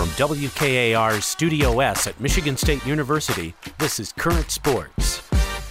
From WKAR's Studio S at Michigan State University, this is Current Sports.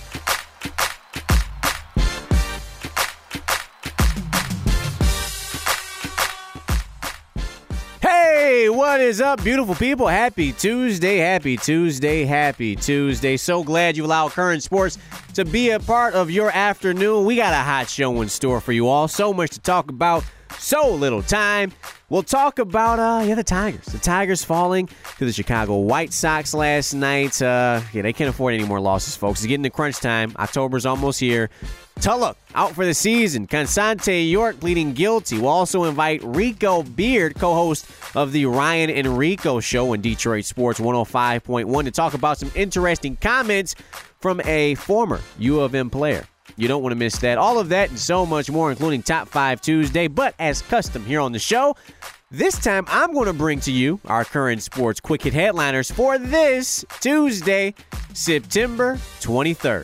Hey, what is up, beautiful people? Happy Tuesday, happy Tuesday, happy Tuesday. So glad you allowed Current Sports to be a part of your afternoon. We got a hot show in store for you all. So much to talk about, so little time. We'll talk about, the Tigers. The Tigers falling to the Chicago White Sox last night. They can't afford any more losses, folks. It's getting to crunch time. October's almost here. Tulloch out for the season. Consante York pleading guilty. We'll also invite Rico Beard, co-host of the Ryan and Rico Show in Detroit Sports 105.1, to talk about some interesting comments from a former U of M player. You don't want to miss that. All of that and so much more, including Top 5 Tuesday. But as custom here on the show, this time I'm going to bring to you our Current Sports Quick Hit headliners for this Tuesday, September 23rd.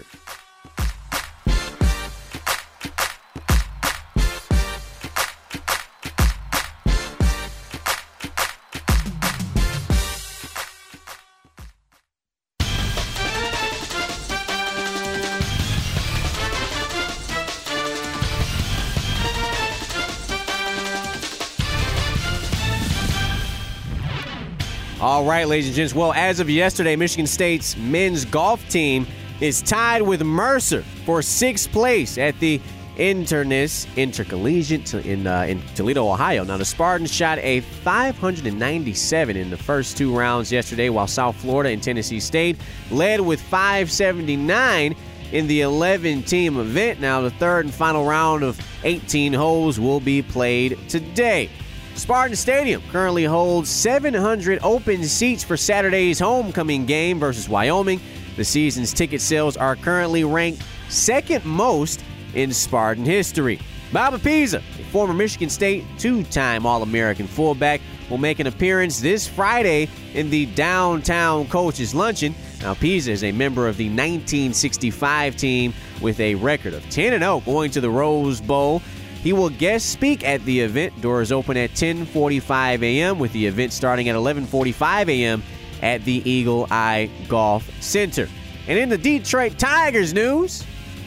All right, ladies and gents. Well, as of yesterday, Michigan State's men's golf team is tied with Mercer for 6th place at the Internus Intercollegiate in Toledo, Ohio. Now, the Spartans shot a 597 in the first 2 rounds yesterday, while South Florida and Tennessee State led with 579 in the 11-team event. Now, the third and final round of 18 holes will be played today. Spartan Stadium currently holds 700 open seats for Saturday's homecoming game versus Wyoming. The season's ticket sales are currently ranked 2nd most in Spartan history. Bobby Pisa, a former Michigan State 2-time All-American fullback, will make an appearance this Friday in the Downtown Coaches Luncheon. Now, Pisa is a member of the 1965 team with a record of 10-0 going to the Rose Bowl. He will guest speak at the event. Doors open at 10:45 a.m. with the event starting at 11:45 a.m. at the Eagle Eye Golf Center. And in the Detroit Tigers news.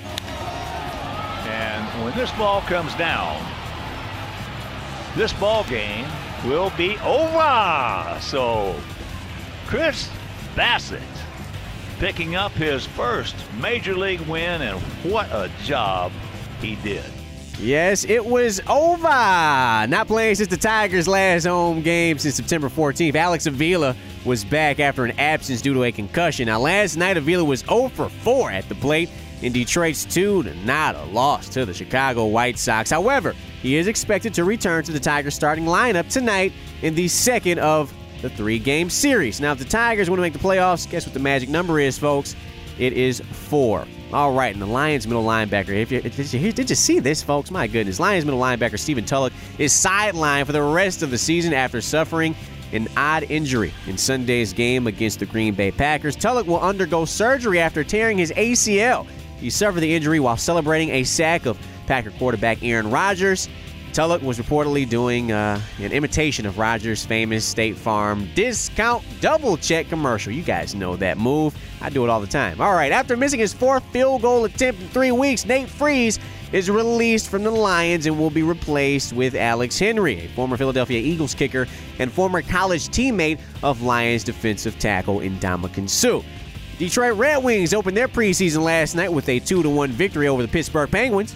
And when this ball comes down, this ball game will be over. So Chris Bassett picking up his first Major League win, and what a job he did. Yes, it was over. Not playing since the Tigers' last home game since September 14th. Alex Avila was back after an absence due to a concussion. Now, last night, Avila was 0 for 4 at the plate in Detroit's 2-0 loss to the Chicago White Sox. However, he is expected to return to the Tigers' starting lineup tonight in the second of the 3-game series. Now, if the Tigers want to make the playoffs, guess what the magic number is, folks? It is 4. All right, and the Lions middle linebacker, did you see this, folks? My goodness. Lions middle linebacker Stephen Tulloch is sidelined for the rest of the season after suffering an odd injury in Sunday's game against the Green Bay Packers. Tulloch will undergo surgery after tearing his ACL. He suffered the injury while celebrating a sack of Packer quarterback Aaron Rodgers. Tulloch was reportedly doing an imitation of Rodgers' famous State Farm discount double-check commercial. You guys know that move. I do it all the time. All right, after missing his 4th field goal attempt in 3 weeks, Nate Freese is released from the Lions and will be replaced with Alex Henry, a former Philadelphia Eagles kicker and former college teammate of Lions defensive tackle Ndamukong Suh. Detroit Red Wings opened their preseason last night with a 2-1 victory over the Pittsburgh Penguins.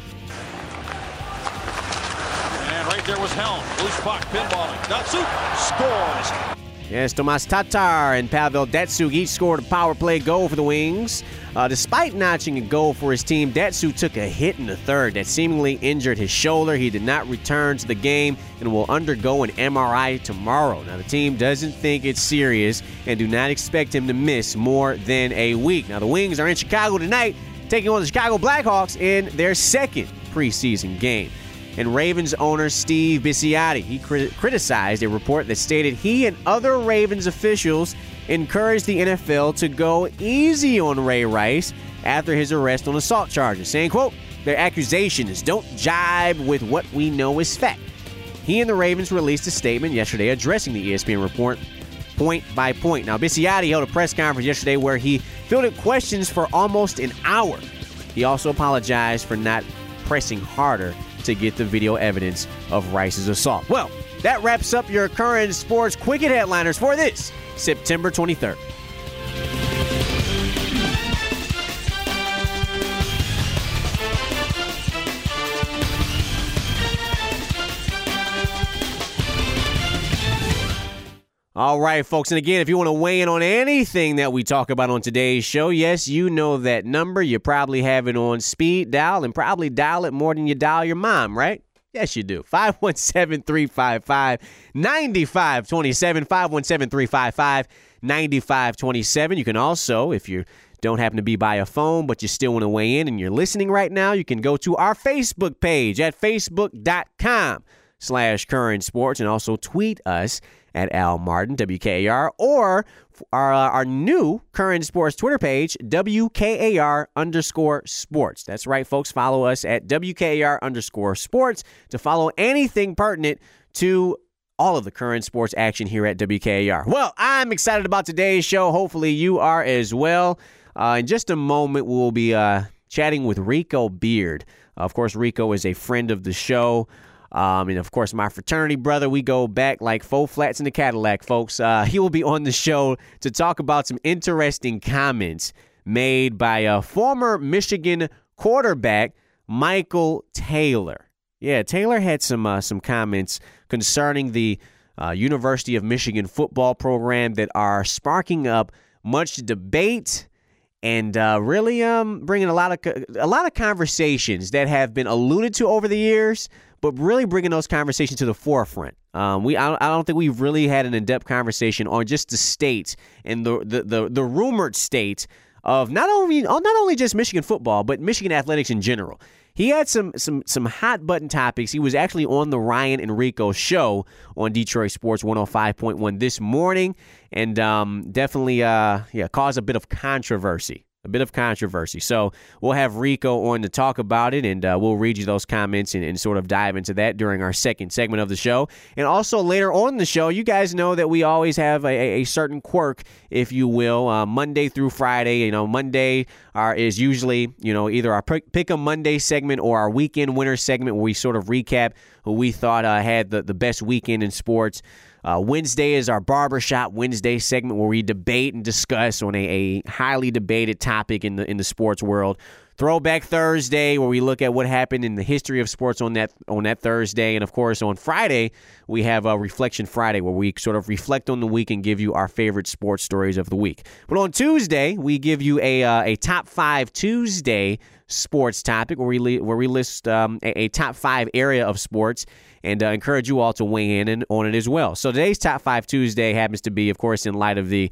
There was Helm. Loose puck, pinballing. Datsyuk scores. Yes, Tomas Tatar and Pavel Datsyuk each scored a power play goal for the Wings. Despite notching a goal for his team, Datsyuk took a hit in the third that seemingly injured his shoulder. He did not return to the game and will undergo an MRI tomorrow. Now, the team doesn't think it's serious and do not expect him to miss more than a week. Now, the Wings are in Chicago tonight, taking on the Chicago Blackhawks in their 2nd preseason game. And Ravens owner Steve Bisciotti, he criticized a report that stated he and other Ravens officials encouraged the NFL to go easy on Ray Rice after his arrest on assault charges, saying, quote, "Their accusations don't jibe with what we know is fact." He and the Ravens released a statement yesterday addressing the ESPN report, point by point. Now, Bisciotti held a press conference yesterday where he fielded questions for almost an hour. He also apologized for not pressing harder to get the video evidence of Rice's assault. Well, that wraps up your current sports Quick Hit headliners for this September 23rd. All right, folks. And again, if you want to weigh in on anything that we talk about on today's show, yes, you know that number. You probably have it on speed dial and probably dial it more than you dial your mom, right? Yes, you do. 517-355-9527. 517-355-9527. You can also, if you don't happen to be by a phone, but you still want to weigh in and you're listening right now, you can go to our Facebook page at facebook.com/current sports and also tweet us at Al Martin, WKAR, or our new Current Sports Twitter page, WKAR_sports. That's right, folks. Follow us at WKAR_sports to follow anything pertinent to all of the current sports action here at WKAR. Well, I'm excited about today's show. Hopefully you are as well. In just a moment, we'll be chatting with Rico Beard. Of course, Rico is a friend of the show. And, of course, my fraternity brother, we go back like 4 flats in the Cadillac, folks. He will be on the show to talk about some interesting comments made by a former Michigan quarterback, Michael Taylor. Yeah, Taylor had some comments concerning the University of Michigan football program that are sparking up much debate and really bringing a lot of conversations that have been alluded to over the years, but really bringing those conversations to the forefront. I don't think we've really had an in-depth conversation on just the state and the rumored state of not only just Michigan football, but Michigan athletics in general. He had some hot button topics. He was actually on the Ryan and Rico show on Detroit Sports 105.1 this morning, and definitely caused a bit of controversy. So we'll have Rico on to talk about it, and we'll read you those comments and sort of dive into that during our second segment of the show. And also later on in the show, you guys know that we always have a certain quirk, if you will, Monday through Friday. Monday is usually, either our Pick 'em Monday segment or our Weekend Winner segment where we sort of recap who we thought had the best weekend in sports. Wednesday is our Barbershop Wednesday segment where we debate and discuss on a highly debated topic in the sports world. Throwback Thursday, where we look at what happened in the history of sports on that Thursday. And, of course, on Friday, we have Reflection Friday, where we sort of reflect on the week and give you our favorite sports stories of the week. But on Tuesday, we give you a Top 5 Tuesday sports topic, where we list a Top 5 area of sports and encourage you all to weigh in on it as well. So today's Top 5 Tuesday happens to be, of course, in light of the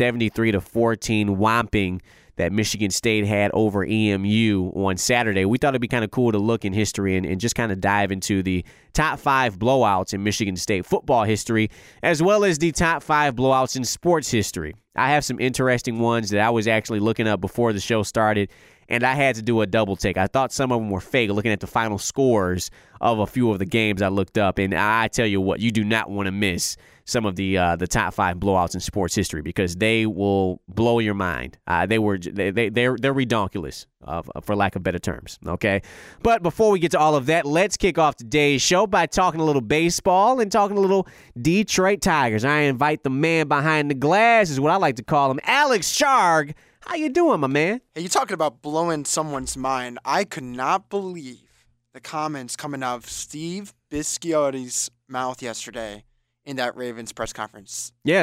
73-14 whomping that Michigan State had over EMU on Saturday. We thought it'd be kind of cool to look in history and just kind of dive into the top 5 blowouts in Michigan State football history, as well as the top 5 blowouts in sports history. I have some interesting ones that I was actually looking up before the show started, and I had to do a double take. I thought some of them were fake, looking at the final scores of a few of the games I looked up. And I tell you what, you do not want to miss some of the top 5 blowouts in sports history because they will blow your mind. They're redonkulous, for lack of better terms. Okay, but before we get to all of that, let's kick off today's show by talking a little baseball and talking a little Detroit Tigers. I invite the man behind the glass, is what I like to call him, Alex Sharg. How you doing, my man? Hey, you talking about blowing someone's mind. I could not believe the comments coming out of Steve Bisciotti's mouth yesterday in that Ravens press conference. Yeah,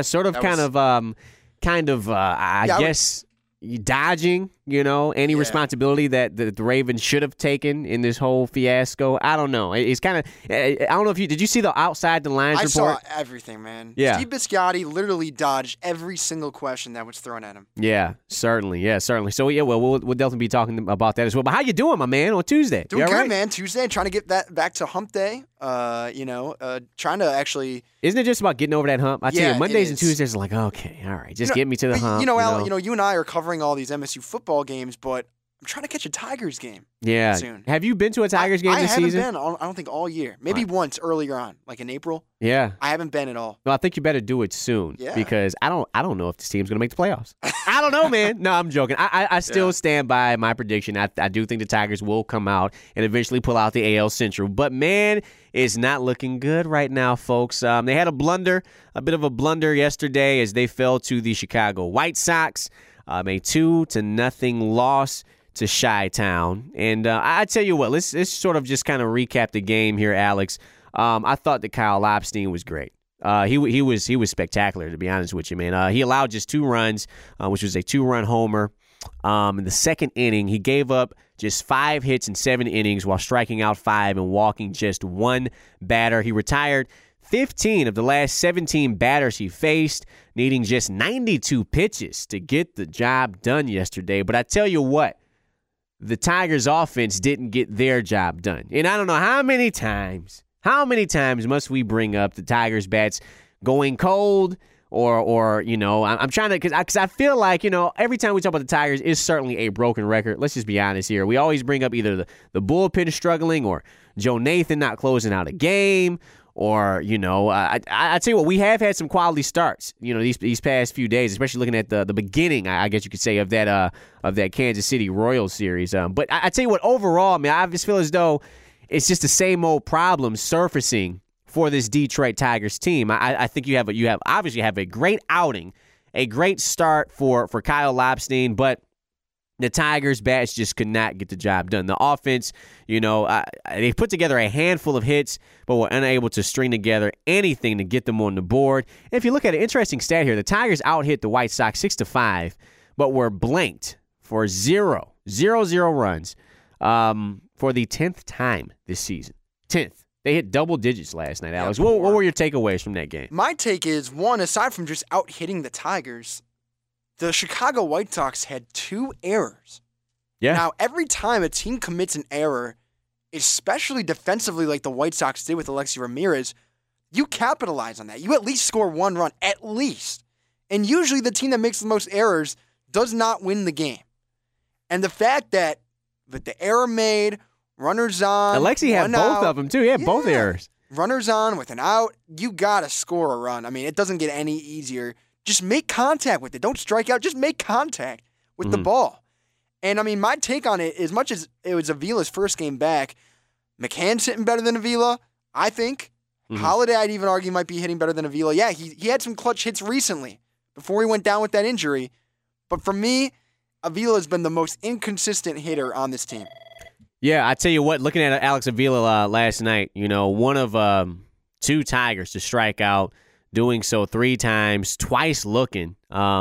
I guess dodging, any responsibility that the Ravens should have taken in this whole fiasco. I don't know. It's kind of, I don't know if did you see the outside the lines report? I saw everything, man. Yeah. Steve Bisciotti literally dodged every single question that was thrown at him. Yeah, certainly. So, we'll definitely be talking about that as well. But how you doing, my man, on Tuesday? Doing good, right? man. Tuesday, trying to get that back to hump day. Trying to actually. Isn't it just about getting over that hump? I tell you, Mondays and Tuesdays are like, okay, all right, just get me to the hump. Al, you and I are covering all these MSU football games, but I'm trying to catch a Tigers game. Yeah. Soon. Have you been to a Tigers game this season? I haven't been. I don't think all year. Maybe once earlier on, like in April. Yeah. I haven't been at all. No, I think you better do it soon. Yeah. Because I don't know if this team's going to make the playoffs. I don't know, man. No, I'm joking. I still stand by my prediction. I do think the Tigers will come out and eventually pull out the AL Central. But, man, it's not looking good right now, folks. They had a bit of a blunder yesterday as they fell to the Chicago White Sox. A 2-0 loss to Chi-Town. And I tell you what, let's sort of just kind of recap the game here, Alex. I thought that Kyle Lobstein was great. He was spectacular, to be honest with you, man. He allowed just 2 runs, which was a 2-run homer. In the second inning, he gave up just 5 hits in 7 innings while striking out 5 and walking just 1 batter. He retired 15 of the last 17 batters he faced, needing just 92 pitches to get the job done yesterday. But I tell you what, the Tigers offense didn't get their job done. And I don't know how many times must we bring up the Tigers bats going cold or you know, I'm trying to, because I feel like, you know, every time we talk about the Tigers, it's certainly a broken record. Let's just be honest here. We always bring up either the bullpen struggling or Joe Nathan not closing out a game. Or, you know, I tell you what, we have had some quality starts, you know, these past few days, especially looking at the beginning, I guess you could say, of that Kansas City Royals series. But I tell you what, overall, man, I just feel as though it's just the same old problems surfacing for this Detroit Tigers team. I think you obviously have a great outing, a great start for Kyle Lobstein, but the Tigers' bats just could not get the job done. The offense, you know, they put together a handful of hits, but were unable to string together anything to get them on the board. And if you look at an interesting stat here, the Tigers out-hit the White Sox 6-5, but were blanked for 0 runs for the 10th time this season. 10th. They hit double digits last night, Alex. What were your takeaways from that game? My take is, one, aside from just out-hitting the Tigers, the Chicago White Sox had 2 errors. Yeah. Now, every time a team commits an error, especially defensively like the White Sox did with Alexi Ramirez, you capitalize on that. You at least score 1 run, at least. And usually the team that makes the most errors does not win the game. And the fact that with the error made, runners on, Alexi had both of them, too. He had both errors. Runners on with an out, you got to score a run. I mean, it doesn't get any easier. Just make contact with it. Don't strike out. Just make contact with the ball. And, I mean, my take on it, as much as it was Avila's first game back, McCann's hitting better than Avila, I think. Holiday, I'd even argue, might be hitting better than Avila. Yeah, he had some clutch hits recently before he went down with that injury. But for me, Avila's been the most inconsistent hitter on this team. Yeah, I tell you what, looking at Alex Avila last night, you know, one of 2 Tigers to strike out, doing so 3 times, twice looking.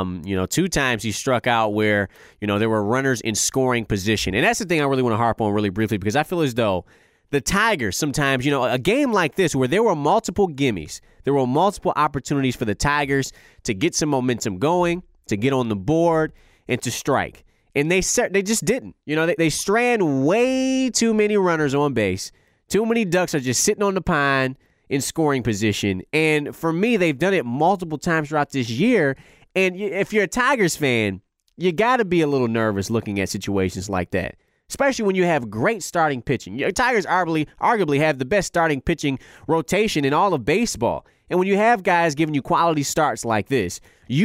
2 times he struck out where, you know, there were runners in scoring position. And that's the thing I really want to harp on really briefly, because I feel as though the Tigers sometimes, you know, a game like this where there were multiple gimmies, there were multiple opportunities for the Tigers to get some momentum going, to get on the board, and to strike. And they just didn't. You know, they strand way too many runners on base. Too many ducks are just sitting on the pine in scoring position. And for me, they've done it multiple times throughout this year. And if you're a Tigers fan, you got to be a little nervous looking at situations like that, especially when you have great starting pitching. Your Tigers arguably have the best starting pitching rotation in all of baseball. And when you have guys giving you quality starts like this,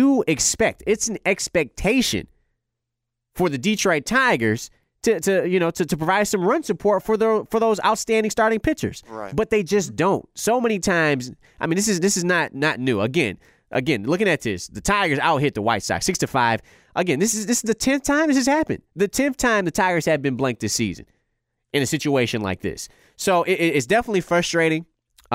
it's an expectation for the Detroit Tigers to provide some run support for those outstanding starting pitchers. Right. But they just don't. So many times, I mean, this is not new. Again, looking at this, the Tigers out-hit the White Sox 6-5. Again, this is the 10th time this has happened. The 10th time the Tigers have been blanked this season in a situation like this. So it's definitely frustrating.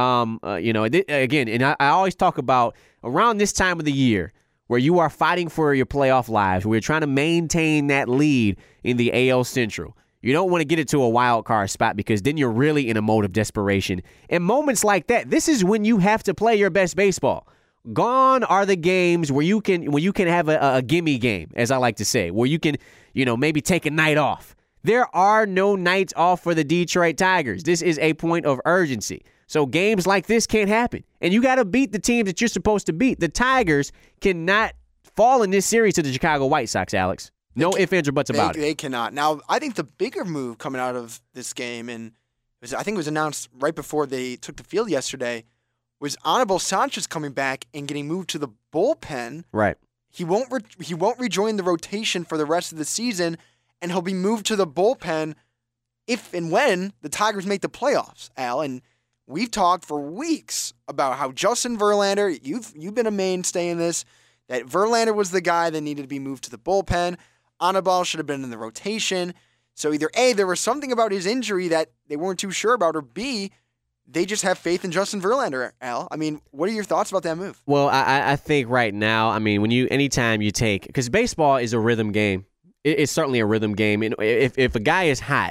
Again, and I always talk about around this time of the year where you are fighting for your playoff lives, where you're trying to maintain that lead in the AL Central. You don't want to get it to a wild card spot because then you're really in a mode of desperation. In moments like that, this is when you have to play your best baseball. Gone are the games where you can have a gimme game, as I like to say, where you can, maybe take a night off. There are no nights off for the Detroit Tigers. This is a point of urgency. So games like this can't happen. And you got to beat the teams that you're supposed to beat. The Tigers cannot fall in this series to the Chicago White Sox, Alex. No ifs, ands, or buts about it. They cannot. Now, I think the bigger move coming out of this game, and I think it was announced right before they took the field yesterday, was Anibal Sanchez coming back and getting moved to the bullpen. Right. He won't rejoin the rotation for the rest of the season, and he'll be moved to the bullpen if and when the Tigers make the playoffs, Al. And we've talked for weeks about how Justin Verlander, you've been a mainstay in this, that Verlander was the guy that needed to be moved to the bullpen. Anibal should have been in the rotation. So either A, there was something about his injury that they weren't too sure about, or B, they just have faith in Justin Verlander, Al. I mean, what are your thoughts about that move? Well, I think right now, I mean, anytime you take, because baseball is a rhythm game. It's certainly a rhythm game. And if a guy is hot,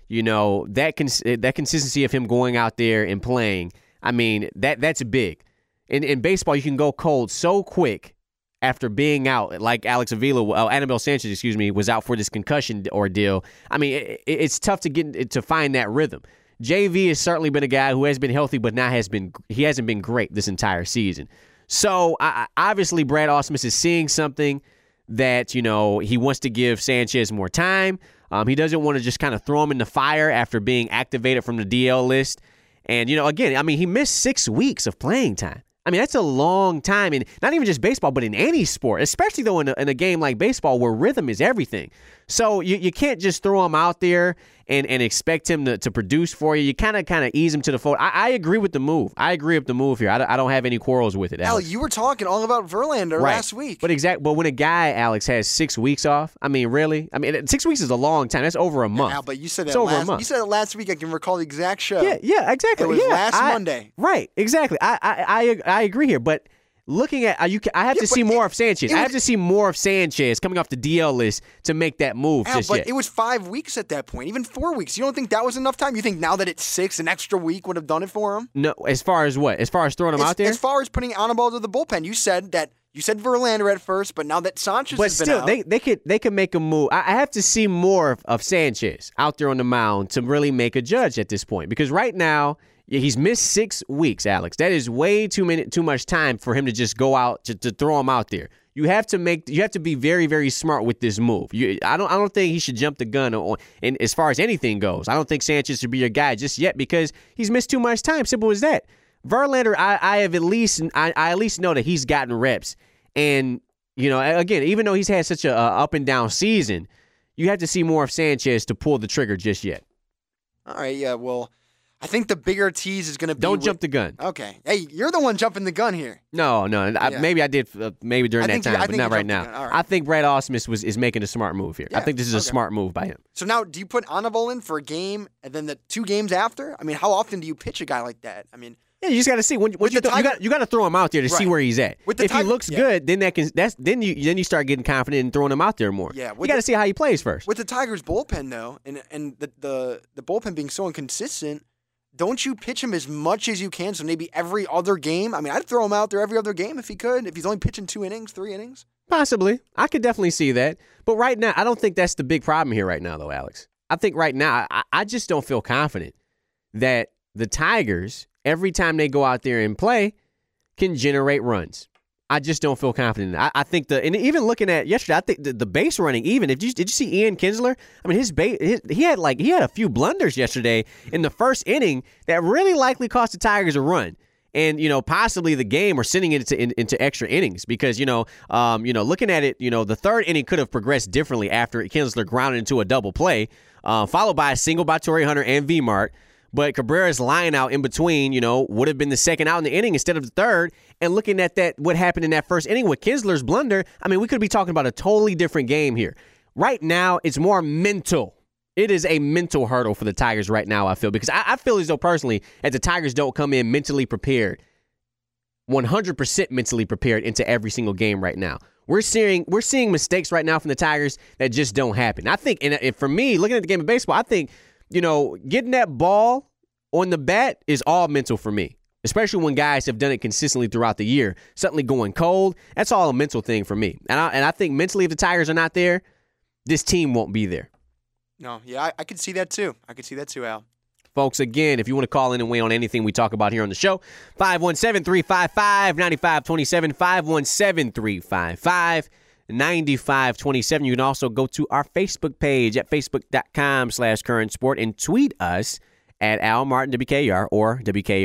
that consistency of him going out there and playing, I mean, that's big. In baseball, you can go cold so quick after being out, like Anibal Sanchez, was out for this concussion ordeal. I mean, it's tough to find that rhythm. JV has certainly been a guy who has been healthy, but he hasn't been great this entire season. So obviously, Brad Ausmus is seeing something that he wants to give Sanchez more time. He doesn't want to just kind of throw him in the fire after being activated from the DL list. And again, I mean, he missed 6 weeks of playing time. I mean, that's a long time, and not even just baseball, but in any sport, especially though in a game like baseball where rhythm is everything. So you can't just throw him out there and expect him to produce for you. You kind of ease him to the fold. I agree with the move. I agree with the move here. I don't have any quarrels with it, Alex. Al, you were talking all about Verlander last week. But when a guy, Alex, has 6 weeks off, I mean, really? I mean, 6 weeks is a long time. That's over a month. Al, but you said that you said it last week. I can recall the exact show. Yeah, exactly. It was last Monday. Right, exactly. I agree here, but looking at, I have to see more of Sanchez. I have to see more of Sanchez coming off the DL list to make that move. But it was 5 weeks at that point, even 4 weeks. You don't think that was enough time? You think now that it's 6, an extra week would have done it for him? No. As far as what? As far as throwing him out there? As far as putting Anibal to the bullpen, you said Verlander at first, but now that Sanchez has been out. But still, they could make a move. I have to see more of Sanchez out there on the mound to really make a judge at this point, because right now, he's missed 6 weeks, Alex. That is way too much time for him to just go out to throw him out there. You have to be very, very smart with this move. I don't think he should jump the gun and as far as anything goes. I don't think Sanchez should be your guy just yet because he's missed too much time. Simple as that. Verlander, I at least know that he's gotten reps, and again, even though he's had such a up and down season, you have to see more of Sanchez to pull the trigger just yet. All right, yeah, well, I think the bigger tease is going to be... Don't jump the gun. Okay. Hey, you're the one jumping the gun here. No. Maybe I did maybe during that time, but not right now. Right. I think Brad Ausmus is making a smart move here. Yeah, I think this is a smart move by him. So now, do you put Anibal in for a game and then the 2 games after? I mean, how often do you pitch a guy like that? I mean... Yeah, you just got to see. You got to throw him out there to see where he's at. If he looks good, then then you start getting confident and throwing him out there more. Yeah, you got to see how he plays first. With the Tigers bullpen though, and the bullpen being so inconsistent, don't you pitch him as much as you can? So maybe every other game. I mean, I'd throw him out there every other game if he could. If he's only pitching 2 innings, 3 innings. Possibly, I could definitely see that. But right now, I don't think that's the big problem here right now, though, Alex. I think right now, I just don't feel confident that the Tigers, every time they go out there and play, can generate runs. I just don't feel confident. I think and even looking at yesterday, I think the base running. Even did you see Ian Kinsler? I mean, he had a few blunders yesterday in the first inning that really likely cost the Tigers a run, and possibly the game or sending it into extra innings because looking at it, the third inning could have progressed differently after Kinsler grounded into a double play, followed by a single by Torrey Hunter and V-Mart. But Cabrera's line out in between, would have been the second out in the inning instead of the third. And looking at what happened in that first inning with Kinsler's blunder, I mean, we could be talking about a totally different game here. Right now, it's more mental. It is a mental hurdle for the Tigers right now, I feel, because I feel as though personally, that the Tigers don't come in mentally prepared, 100% mentally prepared into every single game right now. We're seeing mistakes right now from the Tigers that just don't happen. I think, and for me, looking at the game of baseball, I think, getting that ball on the bat is all mental for me, especially when guys have done it consistently throughout the year. Suddenly going cold, that's all a mental thing for me. And I think mentally, if the Tigers are not there, this team won't be there. No, yeah, I could see that too. Al. Folks, again, if you want to call in and weigh on anything we talk about here on the show, 517-355-9527, 9527. You can also go to our Facebook page at facebook.com/currentsport and tweet us at Al Martin WKR or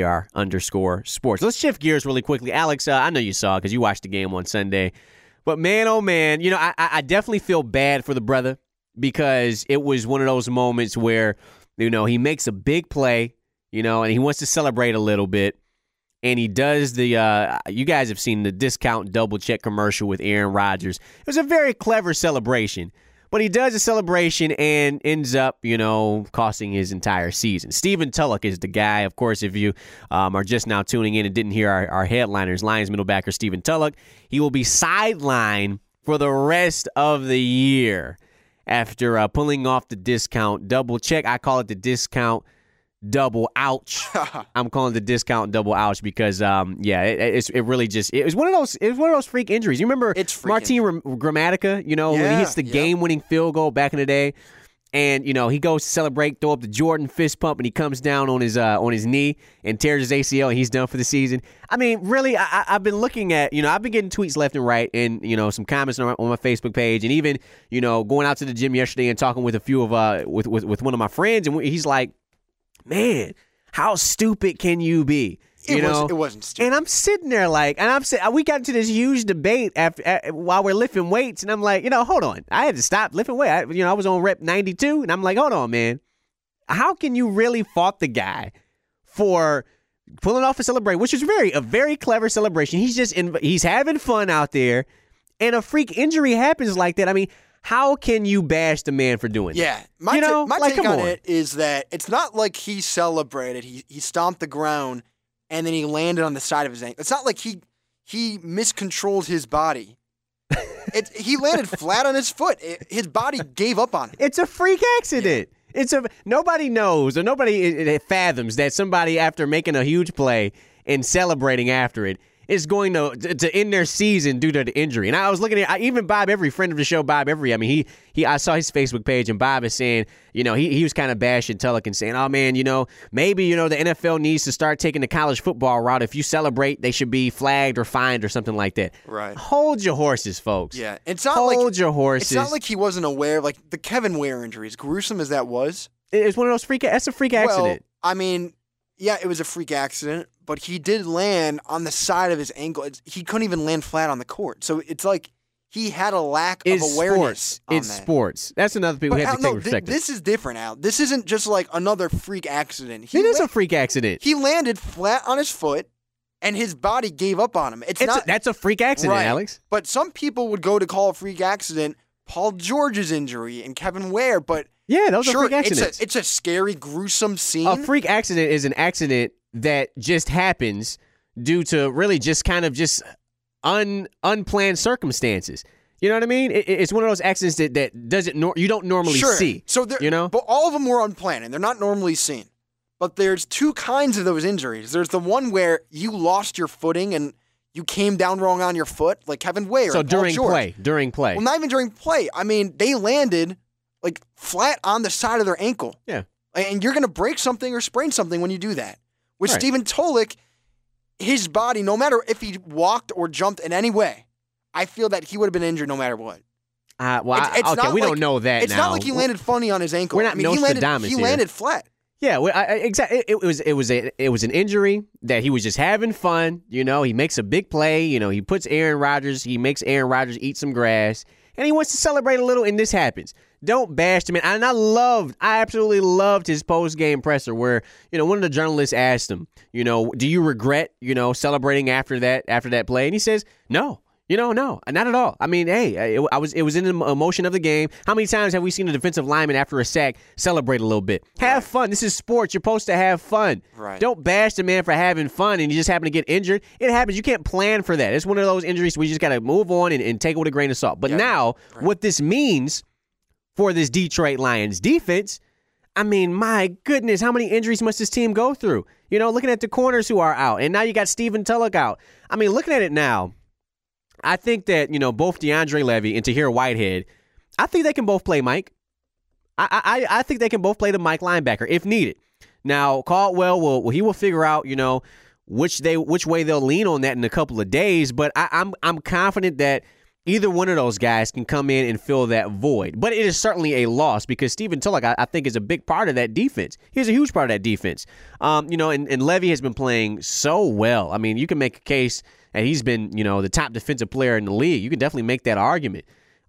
WKR_sports. Let's shift gears really quickly. Alex, I know you saw it because you watched the game on Sunday. But man, oh man, I definitely feel bad for the brother because it was one of those moments where, he makes a big play, and he wants to celebrate a little bit. And he does you guys have seen the discount double check commercial with Aaron Rodgers. It was a very clever celebration. But he does a celebration and ends up, costing his entire season. Stephen Tulloch is the guy. Of course, if you are just now tuning in and didn't hear our headliners, Lions middlebacker Stephen Tulloch, he will be sidelined for the rest of the year after pulling off the discount double check. I call it the discount double ouch. I'm calling it the discount double ouch because it was one of those freak injuries. You remember Martin Gramatica, when he hits the game-winning field goal back in the day, and he goes to celebrate, throw up the Jordan fist pump, and he comes down on his knee and tears his ACL, and he's done for the season. I mean, really, I've been looking at, I've been getting tweets left and right, and some comments on my Facebook page, and even going out to the gym yesterday and talking with a few of with one of my friends, and he's like, man, how stupid can you be? It wasn't stupid. And I'm sitting there we got into this huge debate while we're lifting weights, and I'm like, hold on. I had to stop lifting weight. I was on rep 92, and I'm like, hold on, man. How can you really fault the guy for pulling off a celebration, which is a very clever celebration? He's having fun out there, and a freak injury happens like that. I mean, how can you bash the man for doing that? Yeah. My take on it is that it's not like he celebrated. He stomped the ground and then he landed on the side of his ankle. It's not like he miscontrolled his body. He landed flat on his foot. His body gave up on it. It's a freak accident. Yeah. Nobody knows or nobody fathoms that somebody, after making a huge play and celebrating after it, is going to end their season due to the injury. And I was looking at even Bob Every, friend of the show, Bob Every. I mean, I saw his Facebook page, and Bob is saying, he was kind of bashing Tulloch and saying, oh man, maybe the NFL needs to start taking the college football route. If you celebrate, they should be flagged or fined or something like that. Right. Hold your horses, folks. Yeah, Hold your horses. It's not like he wasn't aware. Like the Kevin Ware injury, as gruesome as that was, it's one of those that's a freak accident. Well, I mean, yeah, it was a freak accident, but he did land on the side of his ankle. He couldn't even land flat on the court. So it's like he had a lack of awareness. It's sports. That's another thing we have to take perspective. This is different, Al. This isn't just like another freak accident. It is a freak accident. He landed flat on his foot, and his body gave up on him. That's a freak accident, right. Alex. But some people would go to call a freak accident Paul George's injury and Kevin Ware, but yeah, those are freak accidents. It's a scary, gruesome scene. A freak accident is an accident that just happens due to really just kind of just unplanned circumstances. You know what I mean? It's one of those accidents that you don't normally see. So but all of them were unplanned, and they're not normally seen. But there's two kinds of those injuries. There's the one where you lost your footing and you came down wrong on your foot, like Kevin Ware. So and Paul during George. play. Well, not even during play. I mean, they landed like flat on the side of their ankle. Yeah. And you're going to break something or sprain something when you do that. With right. Stephen Tulloch, his body, no matter if he walked or jumped in any way, I feel that he would have been injured no matter what. We don't know that. It's not like he landed funny on his ankle. We're not Nostradamus He landed flat. Yeah, exactly. It was an injury that he was just having fun. He makes a big play. He puts he makes Aaron Rodgers eat some grass, and he wants to celebrate a little. And this happens. Don't bash him. And I absolutely loved his post-game presser where one of the journalists asked him, do you regret celebrating after that play? And he says, no. No, not at all. I mean, hey, it was in the emotion of the game. How many times have we seen a defensive lineman after a sack celebrate a little bit? Have fun. This is sports. You're supposed to have fun. Right. Don't bash the man for having fun and you just happen to get injured. It happens. You can't plan for that. It's one of those injuries where you just got to move on and take it with a grain of salt. But now, what this means for this Detroit Lions defense, I mean, my goodness, how many injuries must this team go through? Looking at the corners who are out, and now you got Stephen Tulloch out. I mean, looking at it now, I think that, both DeAndre Levy and Tahir Whitehead, I think they can both play Mike. I think they can both play the Mike linebacker if needed. Now, Caldwell will figure out, which way they'll lean on that in a couple of days. But I'm confident that either one of those guys can come in and fill that void. But it is certainly a loss because Stephen Tulloch, I think, is a big part of that defense. He's a huge part of that defense. And Levy has been playing so well. I mean, you can make a case that he's been, the top defensive player in the league. You can definitely make that argument.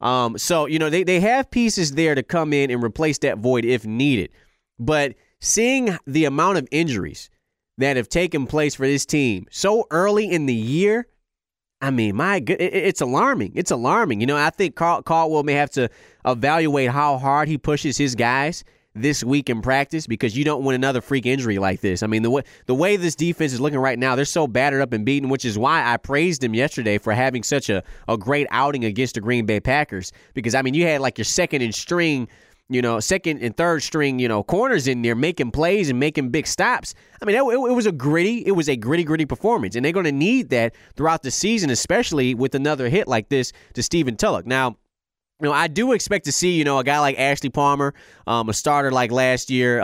They have pieces there to come in and replace that void if needed. But seeing the amount of injuries that have taken place for this team so early in the year, I mean, my good, it's alarming. It's alarming. I think Caldwell may have to evaluate how hard he pushes his guys this week in practice because you don't want another freak injury like this. I mean, the way this defense is looking right now, they're so battered up and beaten, which is why I praised them yesterday for having such a great outing against the Green Bay Packers because, I mean, you had like your second and third string, corners in there making plays and making big stops. I mean, it was a gritty performance, and they're going to need that throughout the season, especially with another hit like this to Stephen Tulloch. Now, I do expect to see, a guy like Ashley Palmer, a starter like last year,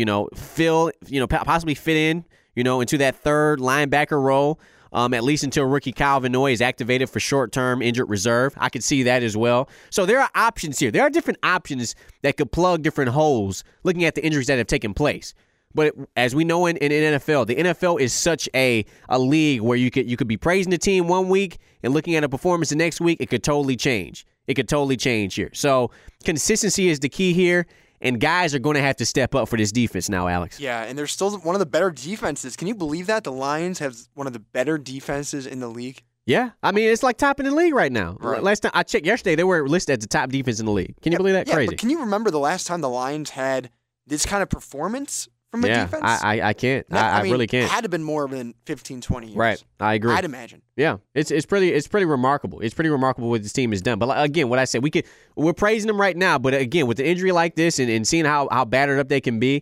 possibly fit in, into that third linebacker role. At least until rookie Kyle Van Noy is activated for short-term injured reserve. I could see that as well. So there are options here. There are different options that could plug different holes looking at the injuries that have taken place. But as we know in NFL, the NFL is such a league where you could be praising the team one week and looking at a performance the next week, it could totally change. It could totally change here. So consistency is the key here. And guys are going to have to step up for this defense now, Alex. Yeah, and they're still one of the better defenses. Can you believe that? The Lions have one of the better defenses in the league. Yeah, I mean, it's like top in the league right now. Right. Last time I checked yesterday, they were listed as the top defense in the league. Can you believe that? Yeah, Crazy. But can you remember the last time the Lions had this kind of performance from a defense? I can't. I really can't. It had to have been more than 15, 20 years. Right, I agree. I'd imagine. Yeah, it's pretty remarkable. It's pretty remarkable what this team has done. But again, what I said, we're praising them right now. But again, with the injury like this and seeing how battered up they can be,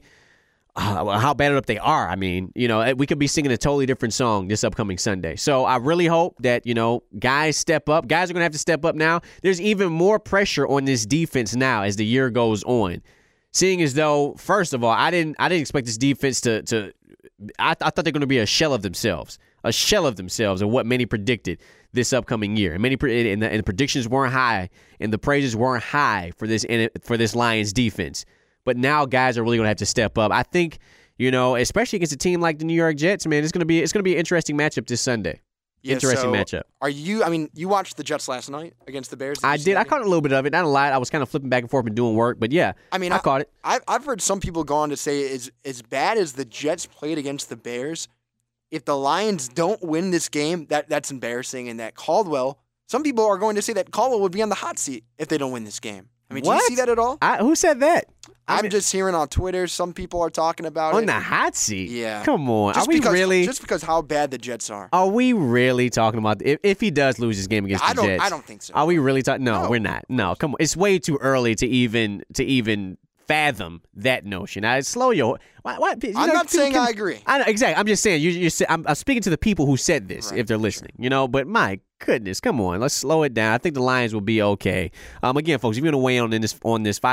how battered up they are, I mean, we could be singing a totally different song this upcoming Sunday. So I really hope that, guys step up. Guys are going to have to step up now. There's even more pressure on this defense now as the year goes on. Seeing as though, first of all, I didn't expect this defense to I thought they're going to be a shell of themselves of what many predicted this upcoming year. And the predictions weren't high, and the praises weren't high for this Lions defense. But now guys are really going to have to step up. I think, especially against a team like the New York Jets, man, it's going to be an interesting matchup this Sunday. Yeah, interesting matchup. You watched the Jets last night against the Bears? I did. I caught a little bit of it. Not a lot. I was kind of flipping back and forth and doing work. But yeah, I caught it. I've heard some people go on to say as bad as the Jets played against the Bears, if the Lions don't win this game, that's embarrassing. And that some people are going to say that Caldwell would be on the hot seat if they don't win this game. I mean, do you see that at all? Who said that? I'm just hearing on Twitter. Some people are talking about it. On the hot seat? Yeah. Come on. Are we really? Just because how bad the Jets are. Are we really talking about if he does lose his game against the Jets? I don't think so. Are we really talking? No, we're not. No, come on. It's way too early to even fathom that notion. Slow your. Why, I'm not saying I agree. I know, exactly. I'm just saying. I'm speaking to the people who said this, right, if they're listening. But my goodness, come on, let's slow it down. I think the Lions will be okay. Again, folks, if you're going to weigh in on this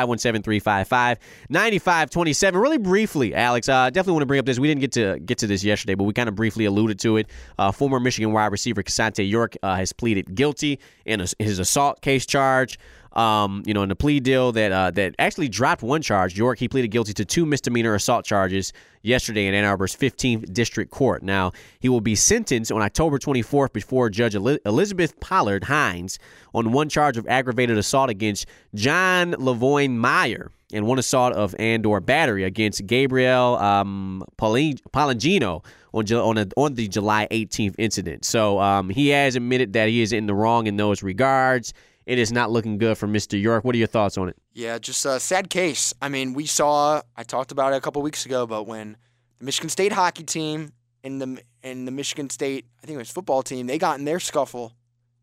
517-355-9527. Really briefly, Alex, definitely want to bring up this. We didn't get to this yesterday, but we kind of briefly alluded to it. Former Michigan wide receiver Casante York has pleaded guilty in his assault case charge. In the plea deal that actually dropped one charge. York, he pleaded guilty to 2 misdemeanor assault charges yesterday in Ann Arbor's 15th District Court. Now, he will be sentenced on October 24th before Judge Elizabeth Pollard Hines on one charge of aggravated assault against John Lavoine Meyer and one assault of and/or battery against Gabriel Palangino on the July 18th incident. So he has admitted that he is in the wrong in those regards. It is not looking good for Mr. York. What are your thoughts on it? Yeah, just a sad case. I mean, I talked about it a couple weeks ago, but when the Michigan State hockey team and the Michigan State, I think it was football team, they got in their scuffle,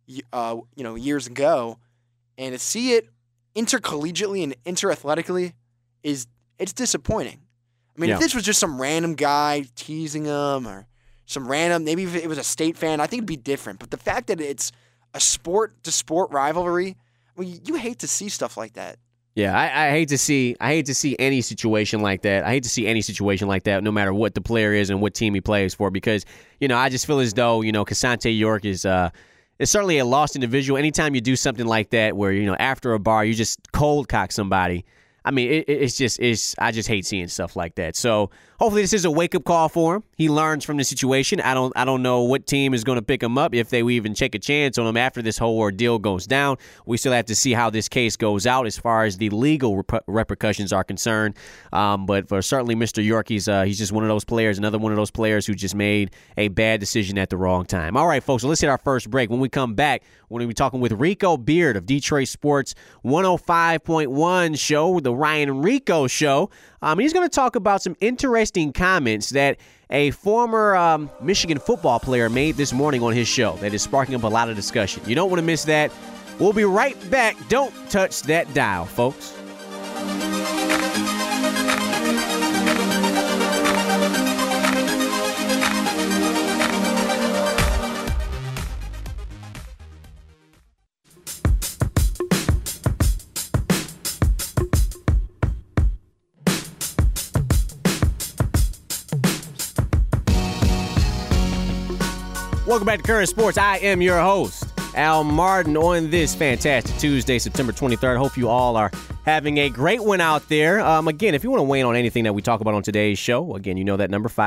years ago, and to see it intercollegiately and interathletically it's disappointing. I mean, if this was just some random guy teasing him or maybe if it was a State fan, I think it'd be different. But the fact that it's a sport-to-sport rivalry, you hate to see stuff like that. Yeah, I hate to see any situation like that. I hate to see any situation like that, no matter what the player is and what team he plays for, because I just feel as though Casante York is is certainly a lost individual. Anytime you do something like that where, after a bar, you just cold cock somebody, I mean, I just hate seeing stuff like that. So hopefully this is a wake-up call for him. He learns from the situation. I don't know what team is going to pick him up, if they even take a chance on him after this whole ordeal goes down. We still have to see how this case goes out as far as the legal repercussions are concerned. But for certainly Mr. York, he's just one of those players, another one of those players who just made a bad decision at the wrong time. All right, folks, so let's hit our first break. When we come back, we're going to be talking with Rico Beard of Detroit Sports 105.1 show, the Ryan and Rico Show. He's going to talk about some interesting comments that a former Michigan football player made this morning on his show that is sparking up a lot of discussion. You don't want to miss that. We'll be right back. Don't touch that dial, folks. Welcome back to Current Sports. I am your host, Al Martin, on this fantastic Tuesday, September 23rd. Hope you all are having a great one out there. Again, if you want to weigh in on anything that we talk about on today's show, again, you know that number,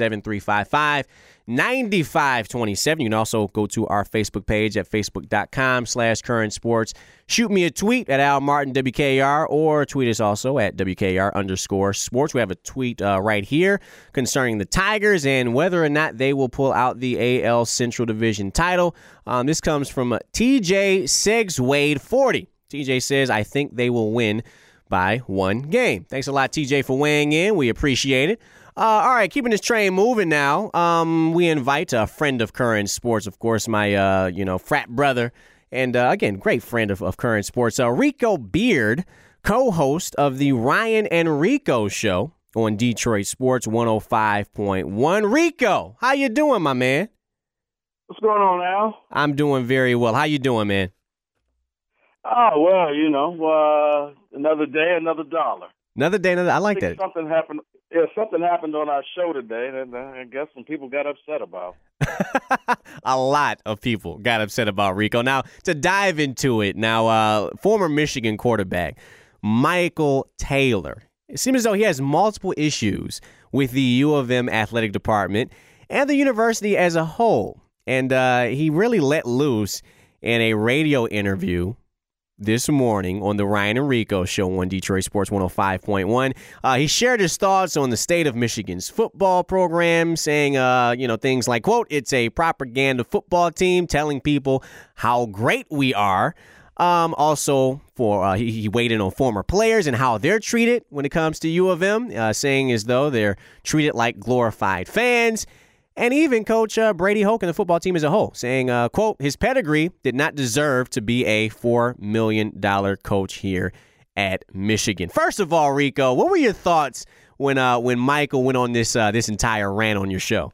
517-355-9527. You can also go to our Facebook page at facebook.com/current sports. Shoot me a tweet at Al Martin WKR, or tweet us also at WKR_sports. We have a tweet right here concerning the Tigers and whether or not they will pull out the AL Central Division title. This comes from TJ Segswade 40. TJ says, I think they will win by 1 game. Thanks a lot, TJ, for weighing in. We appreciate it. All right, keeping this train moving now. We invite a friend of Current Sports, of course, my frat brother, and again, great friend of Current Sports, Rico Beard, co-host of the Ryan and Rico Show on Detroit Sports 105.1. Rico, how you doing, my man? What's going on, Al? I'm doing very well. How you doing, man? Oh, well, another day, another dollar. Another day, I like that. Something happened. Yeah, something happened on our show today that I guess some people got upset about. A lot of people got upset about Rico. Now, to dive into it, former Michigan quarterback Michael Taylor. It seems as though he has multiple issues with the U of M athletic department and the university as a whole. And he really let loose in a radio interview this morning on the Ryan and Rico Show on Detroit Sports 105.1. He shared his thoughts on the state of Michigan's football program, saying, things like, quote, it's a propaganda football team telling people how great we are. Also, he weighed in on former players and how they're treated when it comes to U of M, saying as though they're treated like glorified fans. And even Coach Brady Hoke and the football team as a whole, saying, quote, his pedigree did not deserve to be a $4 million coach here at Michigan. First of all, Rico, what were your thoughts when Michael went on this entire rant on your show?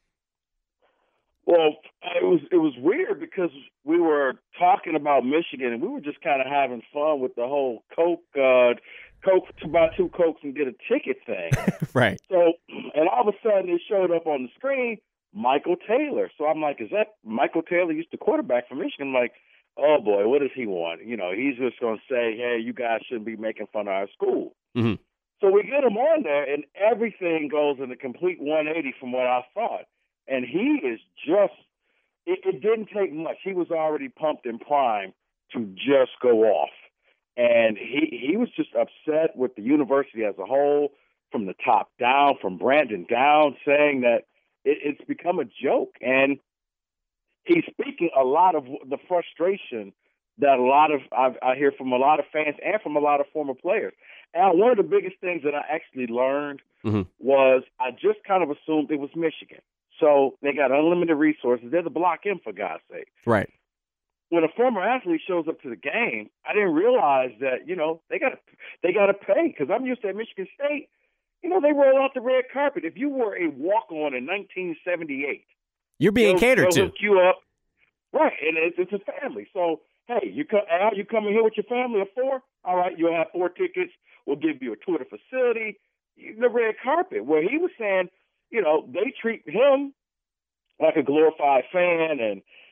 Well, it was weird because we were talking about Michigan and we were just kind of having fun with the whole Coke to buy 2 Cokes and get a ticket thing. Right. So, and all of a sudden it showed up on the screen, Michael Taylor. So I'm like, is that Michael Taylor? Used to quarterback for Michigan. I'm like, oh boy, what does he want? He's just going to say, hey, you guys shouldn't be making fun of our school. Mm-hmm. So we get him on there and everything goes in a complete 180 from what I thought. And he is just, it didn't take much. He was already pumped and primed to just go off. And he was just upset with the university as a whole, from the top down, from Brandon down, saying that it's become a joke. And he's speaking a lot of the frustration that I hear from a lot of fans and from a lot of former players. And one of the biggest things that I actually learned was I just kind of assumed it was Michigan. So they got unlimited resources. They're the Block M, for God's sake. Right. When a former athlete shows up to the game, I didn't realize that, they got to pay, because I'm used to at Michigan State, they roll out the red carpet. If you were a walk-on in 1978, you're being catered to. Hook you up. Right, and it's a family. So, hey, you coming here with your family of 4? All right, you'll have 4 tickets. We'll give you a tour of the facility. The red carpet, where he was saying, they treat him like a glorified fan, and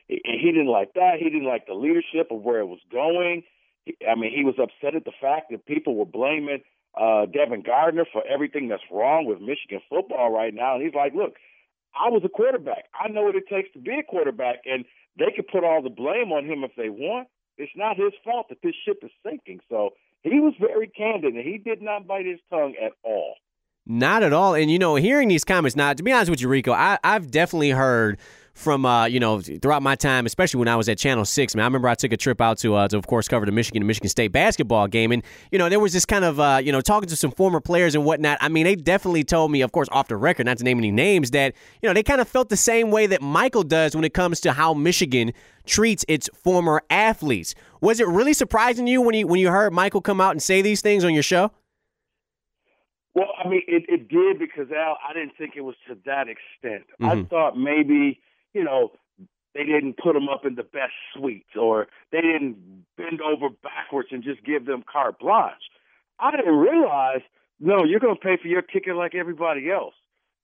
He didn't like that. He didn't like the leadership of where it was going. He was upset at the fact that people were blaming Devin Gardner for everything that's wrong with Michigan football right now. And he's like, look, I was a quarterback. I know what it takes to be a quarterback, and they can put all the blame on him if they want. It's not his fault that this ship is sinking. So he was very candid, and he did not bite his tongue at all. Not at all. And, hearing these comments, now, to be honest with you, Rico, I've definitely heard from, throughout my time, especially when I was at Channel 6, man. I remember I took a trip out to of course, cover the Michigan State basketball game. And, there was this kind of, talking to some former players and whatnot. I mean, they definitely told me, of course, off the record, not to name any names, that, they kind of felt the same way that Michael does when it comes to how Michigan treats its former athletes. Was it really surprising to you when you heard Michael come out and say these things on your show? Well, it did because, Al, I didn't think it was to that extent. Mm-hmm. I thought maybe, they didn't put them up in the best suites, or they didn't bend over backwards and just give them carte blanche. I didn't realize, no, you're going to pay for your ticket like everybody else.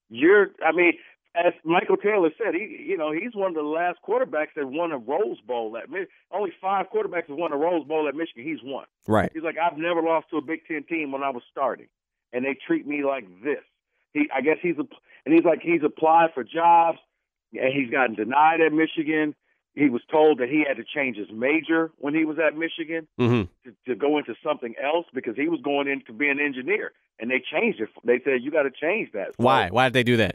As Michael Taylor said, he's one of the last quarterbacks that won a Rose Bowl at Michigan. Only 5 quarterbacks have won a Rose Bowl at Michigan. He's one. Right. He's like, I've never lost to a Big Ten team when I was starting, and they treat me like this. He's applied for jobs, and he's gotten denied at Michigan. He was told that he had to change his major when he was at Michigan to go into something else because he was going in to be an engineer, and they changed it. They said, you got to change that. So why? Why did they do that?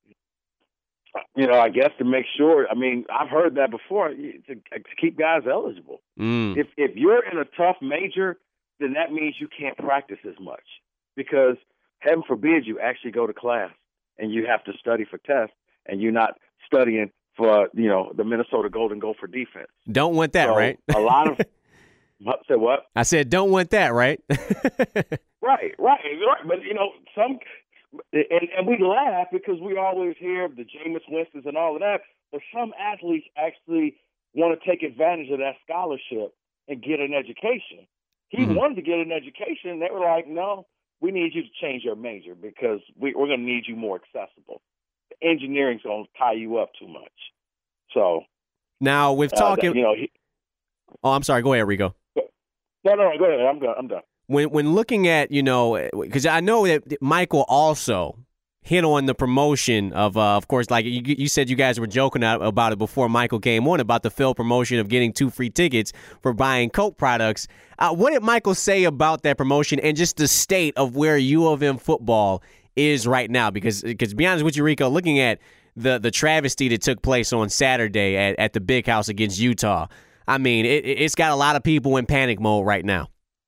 I guess to make sure. I've heard that before, to keep guys eligible. If you're in a tough major, then that means you can't practice as much because, heaven forbid, you actually go to class and you have to study for tests and you're not studying for, the Minnesota Golden Gopher defense. Don't want that, right? A lot of – say what? I said don't want that, right? Right. But, some – and we laugh because we always hear the Jameis Winstons and all of that, but some athletes actually want to take advantage of that scholarship and get an education. He wanted to get an education. They were like, no, we need you to change your major because we're going to need you more accessible. Engineering's going to tie you up too much. So now with talking, I'm sorry. Go ahead, Rico. No, go ahead. I'm done. When looking at, because I know that Michael also hit on the promotion of course, like you said, you guys were joking about it before Michael came on about the Phil promotion of getting 2 free tickets for buying Coke products. What did Michael say about that promotion and just the state of where U of M football is right now? Because to be honest with you, Rico, looking at the travesty that took place on Saturday at the Big House against Utah, it's got a lot of people in panic mode right now.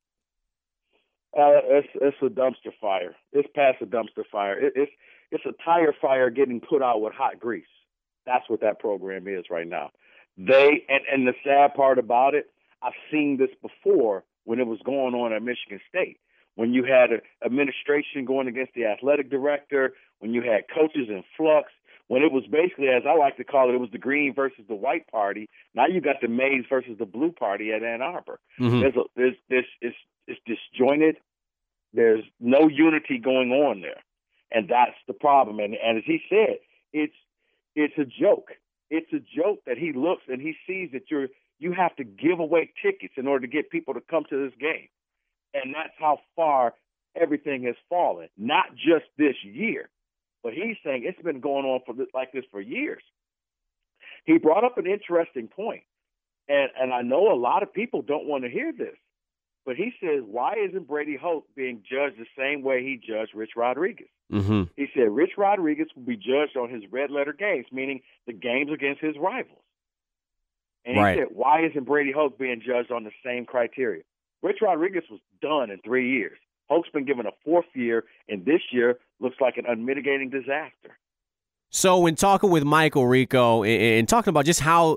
It's a dumpster fire. It's past a dumpster fire. It's a tire fire getting put out with hot grease. That's what that program is right now. And the sad part about it, I've seen this before when it was going on at Michigan State. When you had an administration going against the athletic director, when you had coaches in flux, when it was basically, as I like to call it, it was the green versus the white party. Now you got the maize versus the blue party at Ann Arbor. It's disjointed. There's no unity going on there, and that's the problem. And as he said, it's a joke. It's a joke that he looks and he sees that you have to give away tickets in order to get people to come to this game, and that's how far everything has fallen. Not just this year, but he's saying it's been going on like this for years. He brought up an interesting point, and I know a lot of people don't want to hear this. But he says, why isn't Brady Hoke being judged the same way he judged Rich Rodriguez? He said Rich Rodriguez will be judged on his red-letter games, meaning the games against his rivals. And he said, why isn't Brady Hoke being judged on the same criteria? Rich Rodriguez was done in 3 years. Hoke's been given a 4th year, and this year looks like an unmitigating disaster. So when talking with Michael, Rico, and talking about just how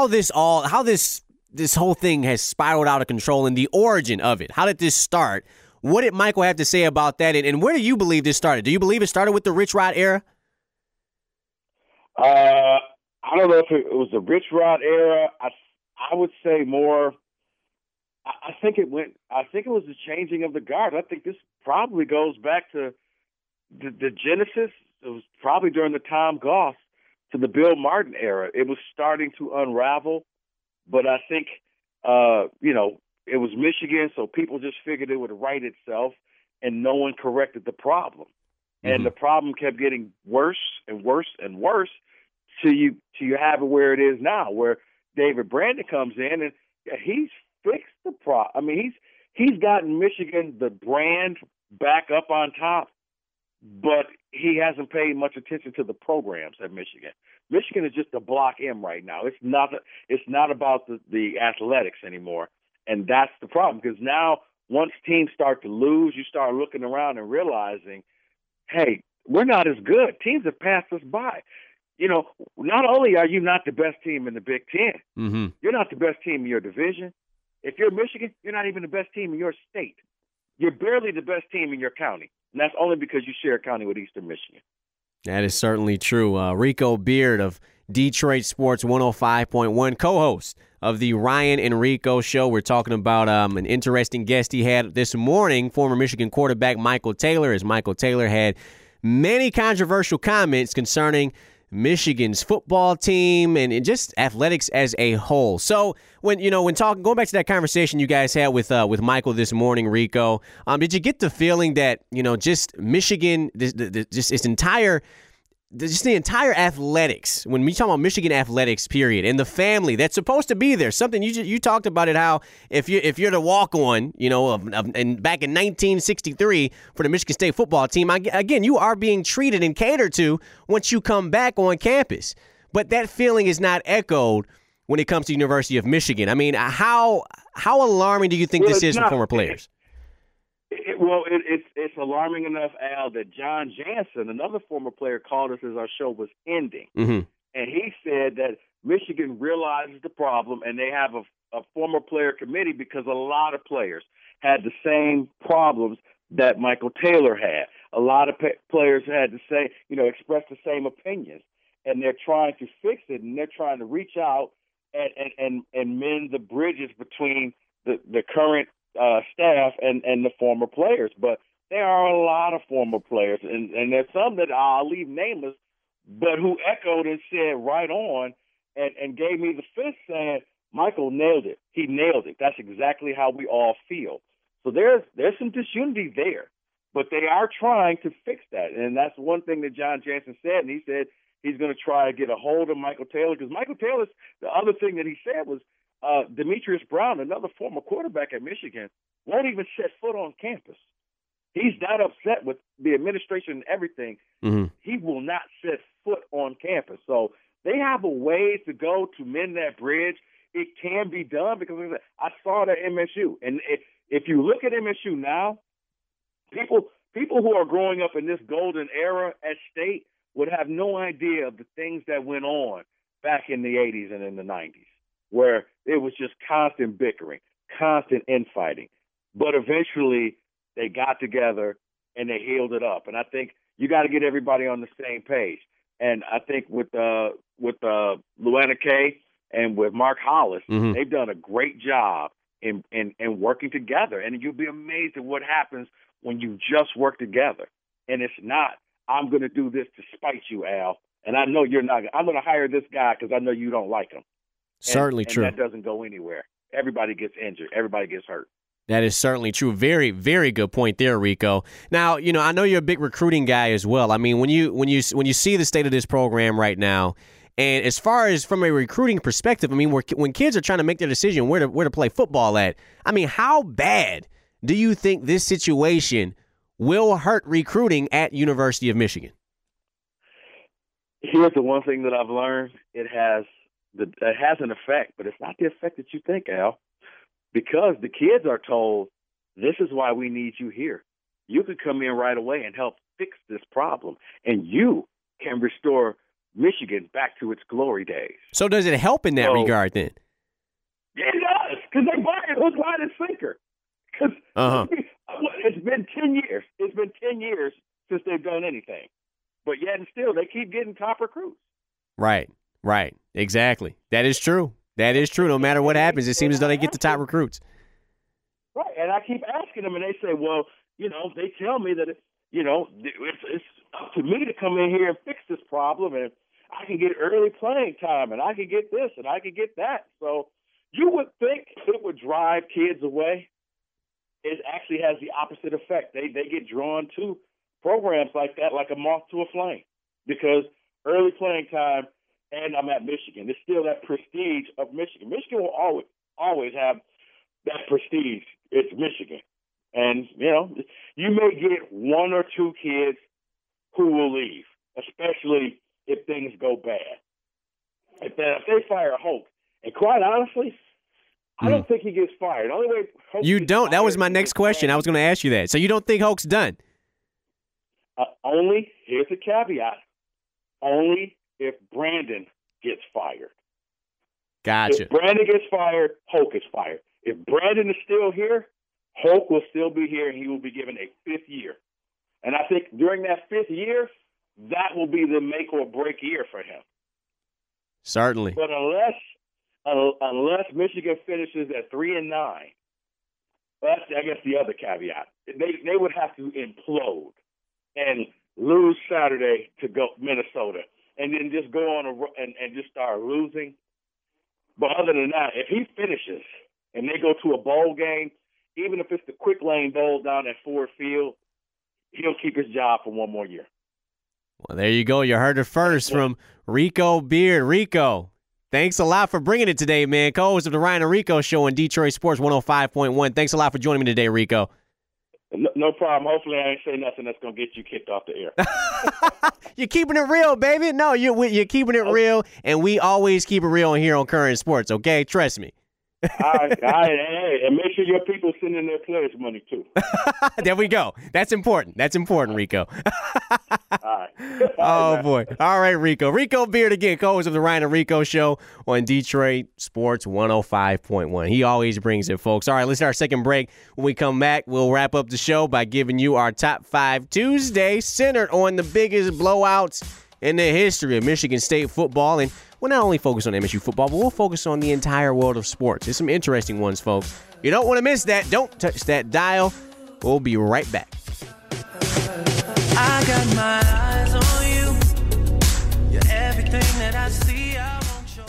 this whole thing has spiraled out of control and the origin of it. How did this start? What did Michael have to say about that? And where do you believe this started? Do you believe it started with the Rich Rod era? I don't know if it was the Rich Rod era. I would say more. I think it was the changing of the guard. I think this probably goes back to the genesis. It was probably during the Tom Goss to the Bill Martin era. It was starting to unravel, but I think, it was Michigan, so people just figured it would right itself, and no one corrected the problem. Mm-hmm. And the problem kept getting worse and worse and worse till you have it where it is now, where David Brandon comes in and he's fixed the problem. I mean, he's gotten Michigan the brand back up on top, but he hasn't paid much attention to the programs at Michigan. Michigan is just a block M right now. It's not about the athletics anymore, and that's the problem. Because now, once teams start to lose, you start looking around and realizing, hey, we're not as good. Teams have passed us by. Not only are you not the best team in the Big Ten, mm-hmm. you're not the best team in your division. If you're Michigan, you're not even the best team in your state. You're barely the best team in your county. And that's only because you share a county with Eastern Michigan. That is certainly true. Rico Beard of Detroit Sports 105.1, co-host of the Ryan and Rico Show. We're talking about an interesting guest he had this morning, former Michigan quarterback Michael Taylor, as Michael Taylor had many controversial comments concerning Michigan's football team and just athletics as a whole. So going back to that conversation you guys had with Michael this morning, Rico, did you get the feeling that just Michigan, the entire athletics, when we talk about Michigan athletics, period, and the family that's supposed to be there, something you talked about it, how if you're the walk-on, and back in 1963 for the Michigan State football team, again, you are being treated and catered to once you come back on campus. But that feeling is not echoed when it comes to University of Michigan. I mean, how alarming do you think this is for former players? It's alarming enough, Al, that John Jansen, another former player, called us as our show was ending. Mm-hmm. And he said that Michigan realizes the problem, and they have a former player committee because a lot of players had the same problems that Michael Taylor had. A lot of players had express the same opinions, and they're trying to fix it, and they're trying to reach out and mend the bridges between the current staff and the former players. But there are a lot of former players, and there's some that I'll leave nameless, but who echoed and said right on and gave me the fist saying, Michael nailed it. He nailed it. That's exactly how we all feel. So there's some disunity there, but they are trying to fix that. And that's one thing that John Jansen said, and he said he's going to try to get a hold of Michael Taylor, because Michael Taylor's, the other thing that he said was, Demetrius Brown, another former quarterback at Michigan, won't even set foot on campus. He's that upset with the administration and everything. Mm-hmm. He will not set foot on campus. So they have a way to go to mend that bridge. It can be done because I saw it at MSU. And if you look at MSU now, people who are growing up in this golden era at State would have no idea of the things that went on back in the 80s and in the 90s, where it was just constant bickering, constant infighting. But eventually they got together and they healed it up. And I think you got to get everybody on the same page. And I think with Luana Kay and with Mark Hollis, mm-hmm. they've done a great job in working together. And you'll be amazed at what happens when you just work together. And it's not, I'm going to do this to spite you, Al. And I know you're not. I'm going to hire this guy because I know you don't like him. Certainly true. And that doesn't go anywhere. Everybody gets injured. Everybody gets hurt. That is certainly true. Very, very good point there, Rico. Now, I know you're a big recruiting guy as well. I mean, when you see the state of this program right now, and as far as from a recruiting perspective, I mean, when kids are trying to make their decision where to play football at, I mean, how bad do you think this situation will hurt recruiting at University of Michigan? Here's the one thing that I've learned. It has an effect, but it's not the effect that you think, Al, because the kids are told, this is why we need you here. You could come in right away and help fix this problem, and you can restore Michigan back to its glory days. So does it help in that regard then? Yeah, it does, because they buy it hook, line, and sinker. Because it's been 10 years. It's been 10 years since they've done anything. But yet and still, they keep getting top recruits. Right. Exactly. That is true. No matter what happens, it seems as though they get the top recruits. Right. And I keep asking them, and they say, well, they tell me that, it's up to me to come in here and fix this problem. And I can get early playing time, and I can get this, and I can get that. So you would think it would drive kids away. It actually has the opposite effect. They get drawn to programs like that, like a moth to a flame, because early playing time, and I'm at Michigan. It's still that prestige of Michigan. Michigan will always have that prestige. It's Michigan. And, you may get one or two kids who will leave, especially if things go bad. If they fire Hoke, and quite honestly, I don't think he gets fired. The only way Hoke You don't? That was my next question. I was going to ask you that. So you don't think Hoke's done? Here's the caveat, only if Brandon gets fired. Gotcha. If Brandon gets fired, Hoke is fired. If Brandon is still here, Hoke will still be here, and he will be given a 5th year. And I think during that 5th year, that will be the make or break year for him. Certainly. But unless Michigan finishes at 3-9, that's, I guess, the other caveat. They would have to implode and lose Saturday to go Minnesota, and then just go on and just start losing. But other than that, if he finishes and they go to a bowl game, even if it's the Quick Lane Bowl down at Ford Field, he'll keep his job for one more year. Well, there you go. You heard it first from Rico Beard. Rico, thanks a lot for bringing it today, man. Co-host of the Ryan and Rico Show on Detroit Sports 105.1. Thanks a lot for joining me today, Rico. No problem. Hopefully I ain't say nothing that's going to get you kicked off the air. You're keeping it real, baby. No, you're keeping it real, and we always keep it real here on Current Sports, okay? Trust me. All right. And make sure your people send in their players' money, too. There we go. That's important. That's important, Rico. All right. Oh, boy. All right, Rico. Rico Beard again, co-host of the Ryan and Rico Show on Detroit Sports 105.1. He always brings it, folks. All right, let's start our second break. When we come back, we'll wrap up the show by giving you our Top 5 Tuesday, centered on the biggest blowouts in the history of Michigan State football. And we'll not only focus on MSU football, but we'll focus on the entire world of sports. There's some interesting ones, folks. You don't want to miss that. Don't touch that dial. We'll be right back. I got my eyes on you. You're everything that I see. I won't show.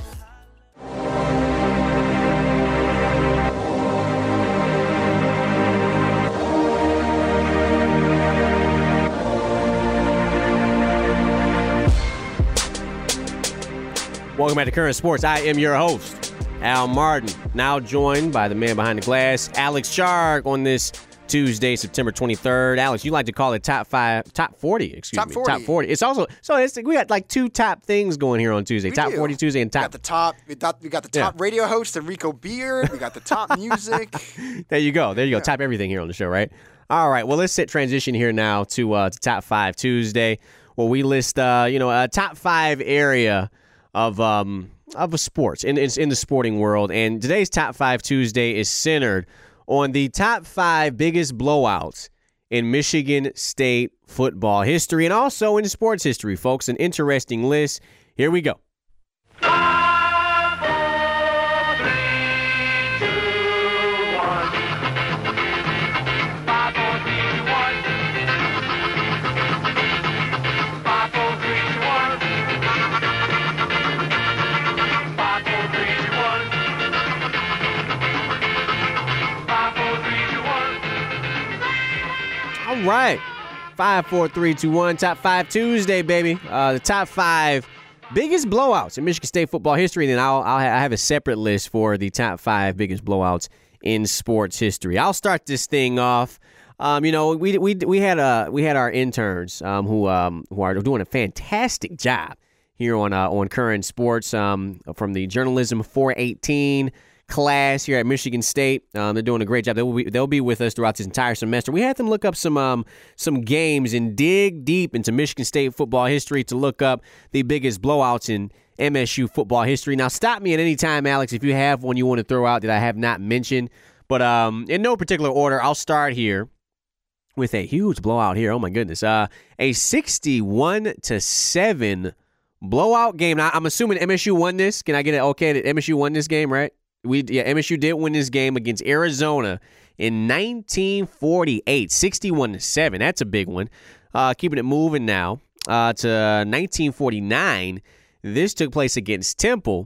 Welcome back to Current Sports. I am your host, Al Martin. Now joined by the man behind the glass, Alex Shark, on this Tuesday, September 23rd. Alex, you like to call it top 40, Top 40. Top 40. It's also, we got like two top things going here on Tuesday. Top 40 Tuesday and top. We got the top radio host, Rico Beard. We got the top music. There you go. Top everything here on the show, right? All right. Well, let's transition here now to Top 5 Tuesday, where we list, a top 5 area of sports in the sporting world. And today's Top 5 Tuesday is centered on the top 5 biggest blowouts in Michigan State football history and also in sports history, folks. An interesting list. Here we go. 5, 4, 3, 2, 1. 5, 4, 3, 2, 1. 5, 4, 3, 2, 1. 5, 4, 3, 2, 1. 5, 4, 3, 2, 1. All right. 5, 4, 3, 2, 1. Top 5 Tuesday, baby. The top 5 biggest blowouts in Michigan State football history. And then I have a separate list for the top 5 biggest blowouts in sports history. I'll start this thing off. We had our interns who are doing a fantastic job here on Current Sports from the Journalism 418 class here at Michigan State. They're doing a great job. They'll be with us throughout this entire semester. We had them look up some games and dig deep into Michigan State football history to look up the biggest blowouts in MSU football history. Now, stop me at any time, Alex, if you have one you want to throw out that I have not mentioned. But in no particular order, I'll start here with a huge blowout here. Oh my goodness, a 61-7 blowout game. Now, I'm assuming MSU won this. Can I get it okay that MSU won this game, right? MSU did win this game against Arizona in 1948, 61-7. That's a big one. Keeping it moving now to 1949. This took place against Temple,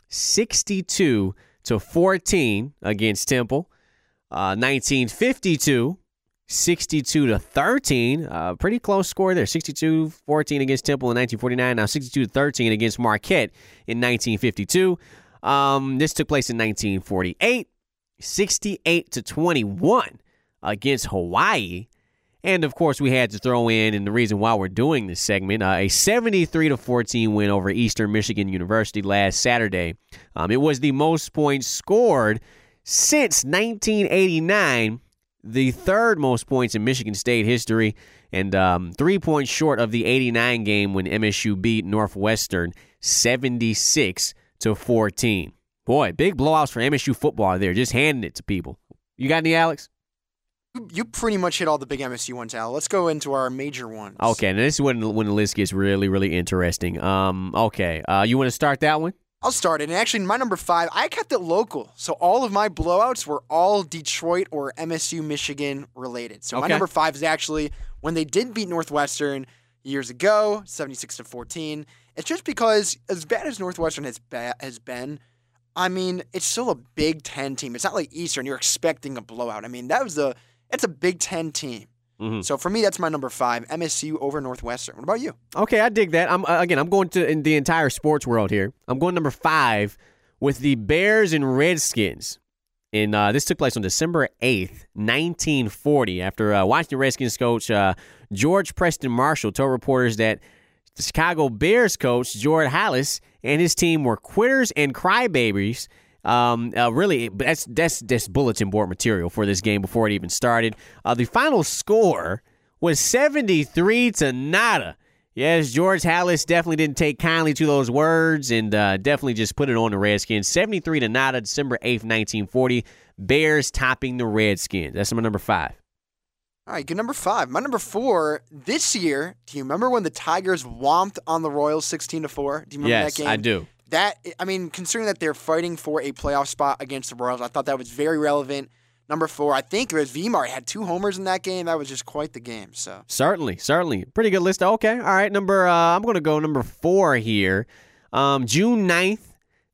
62-14 against Temple. 1952, 62-13. Pretty close score there. 62-14 against Temple in 1949. Now 62-13 against Marquette in 1952. This took place in 1948. 68-21 against Hawaii. And, of course, we had to throw in, and the reason why we're doing this segment, a 73-14 win over Eastern Michigan University last Saturday. It was the most points scored since 1989, the third most points in Michigan State history, and 3 points short of the 89 game when MSU beat Northwestern 76-14. Boy, big blowouts for MSU football there, just handing it to people. You got any, Alex? You pretty much hit all the big MSU ones, Al. Let's go into our major ones. Okay, now this is when the list gets really, really interesting. Okay, you want to start that one? I'll start it. And actually, my number 5, I kept it local. So all of my blowouts were all Detroit or MSU Michigan related. So my number 5 is actually when they did beat Northwestern years ago, 76-14. It's just because as bad as Northwestern has been, I mean, it's still a Big Ten team. It's not like Eastern. You're expecting a blowout. I mean, it's a Big Ten team. Mm-hmm. So for me, that's my number 5, MSU over Northwestern. What about you? Okay, I dig that. I'm going to in the entire sports world here. I'm going number 5 with the Bears and Redskins. And this took place on December 8th, 1940, after Washington Redskins coach George Preston Marshall told reporters that the Chicago Bears coach George Halas and his team were quitters and crybabies. Really, that's bulletin board material for this game before it even started. The final score was 73-0. Yes, George Halas definitely didn't take kindly to those words and definitely just put it on the Redskins. 73-0, December 8th, 1940. Bears topping the Redskins. That's my number 5. All right, good number 5. My number 4, this year, do you remember when the Tigers whomped on the Royals 16-4? Do you remember that game? Yes, I do. Considering that they're fighting for a playoff spot against the Royals, I thought that was very relevant. Number 4, I think it was Vemar had 2 homers in that game. That was just quite the game. So certainly, pretty good list. Okay, all right. I'm going to go number 4 here. June 9th,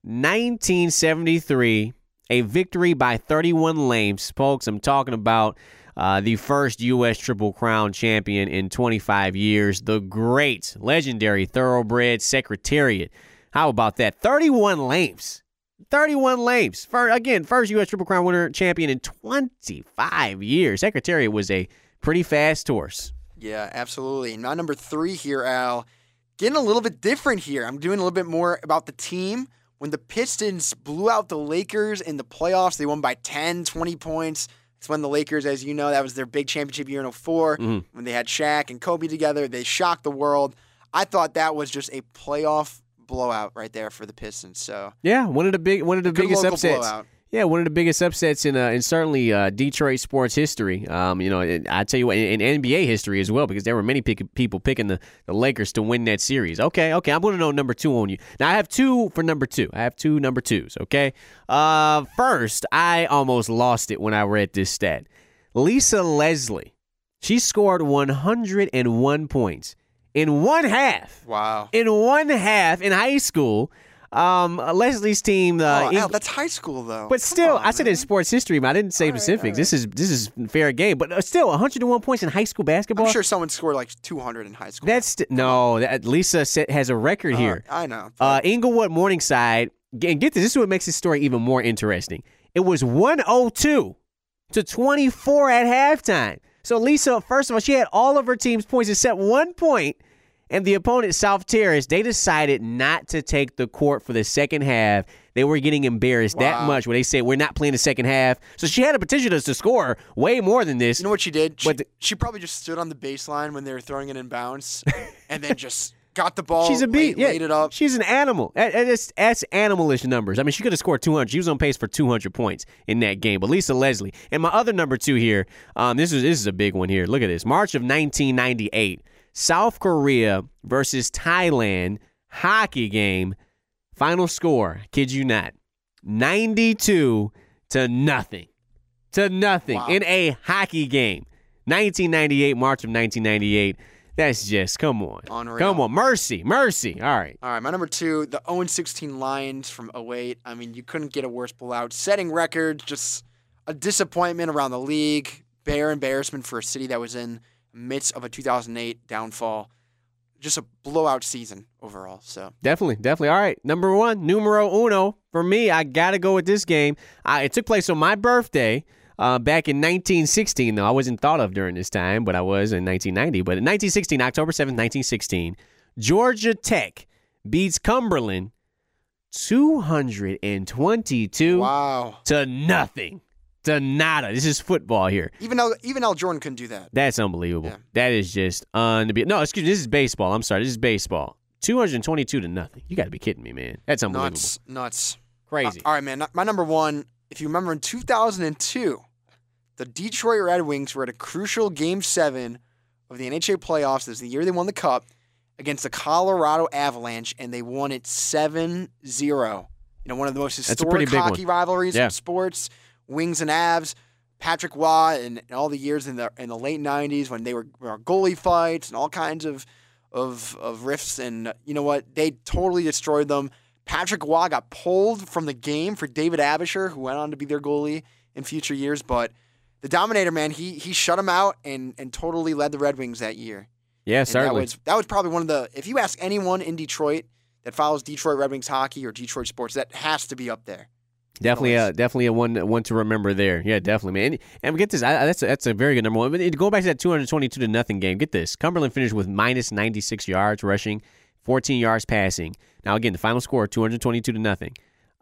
1973, a victory by 31 lengths, folks. I'm talking about the first U.S. Triple Crown champion in 25 years, the great, legendary Thoroughbred Secretariat. How about that? 31 lengths. 31 lengths. First U.S. Triple Crown winner champion in 25 years. Secretariat was a pretty fast horse. Yeah, absolutely. And my number 3 here, Al, getting a little bit different here. I'm doing a little bit more about the team. When the Pistons blew out the Lakers in the playoffs, they won by 10, 20 points. It's when the Lakers, as you know, that was their big championship year in 2004. When they had Shaq and Kobe together, they shocked the world. I thought that was just a playoff blowout right there for the Pistons. So yeah, one of the biggest upsets. Blowout. Yeah, one of the biggest upsets in certainly Detroit sports history. I tell you what, in NBA history as well, because there were many people picking the Lakers to win that series. Okay, I'm going to know number 2 on you. Now I have 2 for number 2. I have 2 number 2s. Okay, first I almost lost it when I read this stat. Lisa Leslie, she scored 101 points. In one half. Wow. In one half in high school. Leslie's team. Al, that's high school, though. But still, I said in sports history, man. I didn't say specifics. This is fair game. But still, 101 points in high school basketball. I'm sure someone scored like 200 in high school. Lisa has a record here. I know. Inglewood Morningside. And get this. This is what makes this story even more interesting. It was 102-24 at halftime. So Lisa, first of all, she had all of her team's points except 1 point. And the opponent, South Terrace, they decided not to take the court for the second half. They were getting embarrassed that much where they said, we're not playing the second half. So she had a potential to score way more than this. You know what she did? She probably just stood on the baseline when they were throwing it in bounds and then just got the ball, She's a beat. laid it up. She's an animal. That's animalish numbers. I mean, she could have scored 200. She was on pace for 200 points in that game. But Lisa Leslie. And my other number 2 here, this is a big one here. Look at this. March of 1998. South Korea versus Thailand hockey game. Final score, kid you not, 92-0. To nothing Wow. in a hockey game. 1998, March of 1998. That's just, come on. Unreal. Come on. Mercy. All right. All right, my number 2, the 0-16 Lions from 2008. I mean, you couldn't get a worse blowout. Setting records, just a disappointment around the league. Bare embarrassment for a city that was in the midst of a 2008 downfall. Just a blowout season overall. So Definitely. All right, number 1, numero uno. For me, I got to go with this game. It took place on my birthday. Back in 1916, though. I wasn't thought of during this time, but I was in 1990. But in 1916, October 7th, 1916, Georgia Tech beats Cumberland 222 to nothing. To nada. This is football here. even Al Jordan couldn't do that. That's unbelievable. Yeah. That is just unbelievable. No, excuse me. This is baseball. I'm sorry. This is baseball. 222 to nothing. You got to be kidding me, man. That's unbelievable. Nuts. Crazy. All right, man. My number 1, if you remember in 2002, the Detroit Red Wings were at a crucial Game 7 of the NHA playoffs. This is the year they won the Cup against the Colorado Avalanche, and they won it 7-0. You know, one of the most historic hockey rivalries in sports. Wings and Avs, Patrick Waugh, and all the years in the late 90s when they were goalie fights and all kinds of rifts. And you know what? They totally destroyed them. Patrick Waugh got pulled from the game for David Abisher, who went on to be their goalie in future years. But the Dominator, man, he shut him out and totally led the Red Wings that year. Yeah, and certainly. That was probably one of the, if you ask anyone in Detroit that follows Detroit Red Wings hockey or Detroit sports, that has to be up there. Definitely a one to remember there. Yeah, definitely, man. And get this, that's a very good number 1. But go back to that 222 to nothing game. Get this, Cumberland finished with minus 96 yards rushing, 14 yards passing. Now again, the final score 222 to nothing.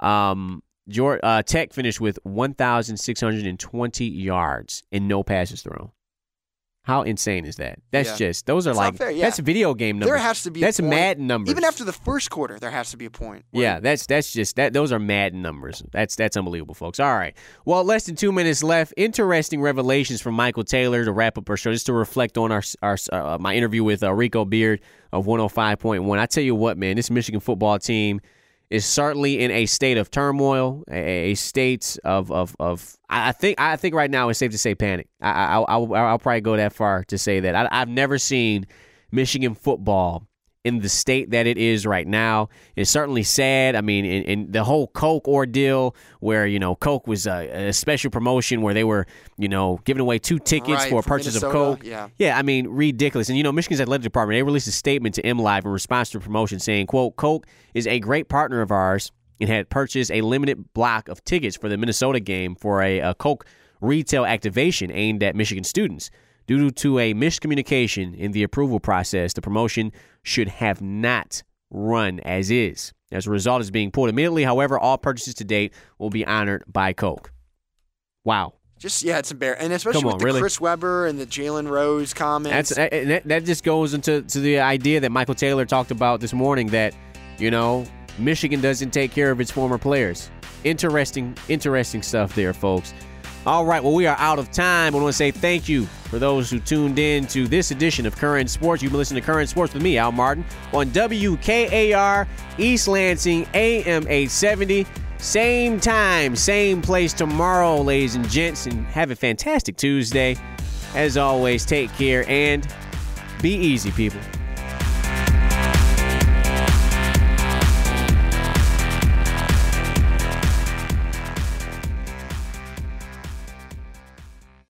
Tech finished with 1,620 yards and no passes thrown. How insane is that? That's just, those are it's like, fair, yeah. That's video game numbers. There has to be that's a point. Madden numbers. Even after the first quarter, there has to be a point. Yeah, that's just that. Those are Madden numbers. That's unbelievable, folks. All right. Well, less than 2 minutes left. Interesting revelations from Michael Taylor to wrap up our show, just to reflect on my interview with Rico Beard of 105.1. I tell you what, man, this Michigan football team is certainly in a state of turmoil, a state of I think right now it's safe to say panic. I'll probably go that far to say that. I've never seen Michigan football in the state that it is right now. It's certainly sad. I mean, in the whole Coke ordeal where, Coke was a special promotion where they were, giving away 2 tickets for a purchase Minnesota, of Coke. Yeah, I mean, ridiculous. And, Michigan's athletic department, they released a statement to MLive in response to the promotion saying, quote, Coke is a great partner of ours and had purchased a limited block of tickets for the Minnesota game for a Coke retail activation aimed at Michigan students. Due to a miscommunication in the approval process, the promotion should have not run as is. As a result, it's being pulled immediately. However, all purchases to date will be honored by Coke. Wow. It's embarrassing. And especially with the Chris Webber and the Jalen Rose comments. That just goes into the idea that Michael Taylor talked about this morning that, Michigan doesn't take care of its former players. Interesting stuff there, folks. All right, well, we are out of time. I want to say thank you for those who tuned in to this edition of Current Sports. You've been listening to Current Sports with me, Al Martin, on WKAR East Lansing, AM 870. Same time, same place tomorrow, ladies and gents, and have a fantastic Tuesday. As always, take care and be easy, people.